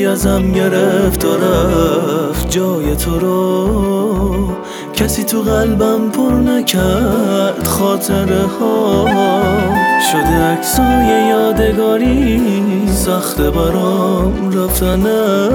ازم گرفت و رفت جای تو رو، کسی تو قلبم پر نکرد خاطره ها. شده عکسای یادگاری سخته برام رفتنه.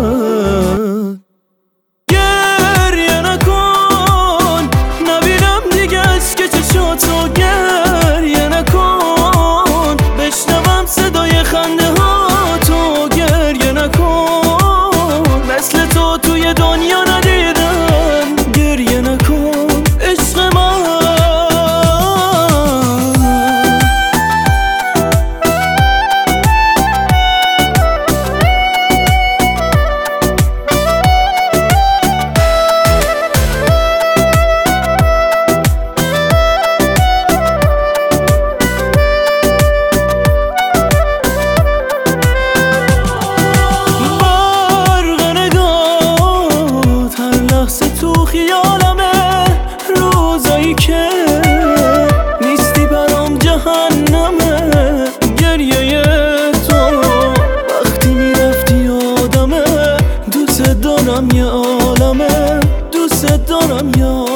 گریه نکن نبینم دیگه از که چشاتو، گریه نکن بشنوم صدای خنده ها تو، گریه نکن مثل تو توی دنیا ندیدم، گریه نکن عشق من. تو خیالمه روزایی که نیستی برام جهنمه، گریه تو وقتی میرفتی آدمه. دوست دارم یه عالمه، دوست دارم یه